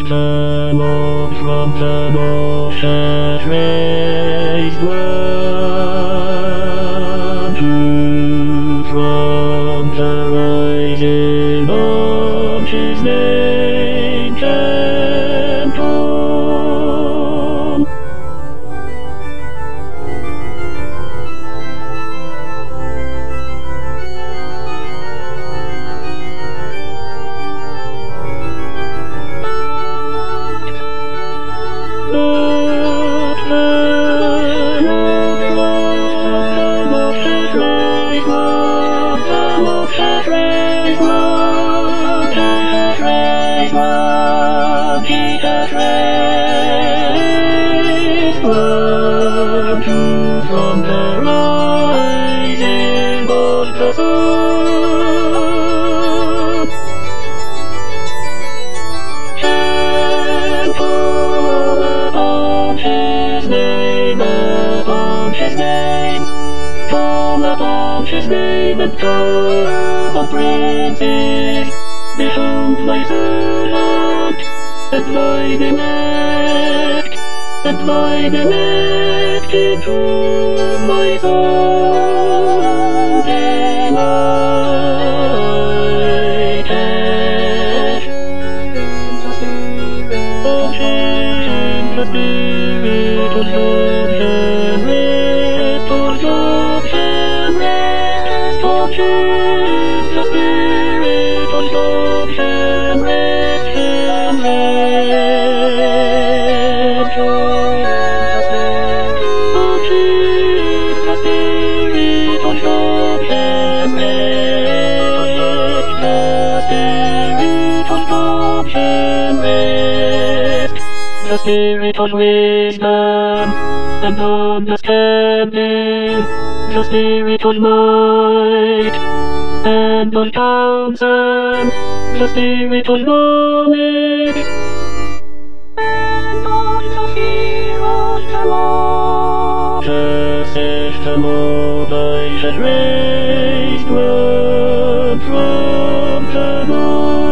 the Lord from the north hath raised one to from the rising of his name can come. From the rising of the sun, and call upon his name, upon his name, call upon his name, and come on princes, behold my servant, and mine elect, and mine elect in whom my soul delighteth. Oh, change the spirit of Job shall rest, for Job shall rest, for change the spirit of Job shall rest, shall rest. The spirit of wisdom and understanding, the spirit of might and of counsel, the spirit of knowledge and of the fear of the Lord. Just as the Lord I had raised one from the north.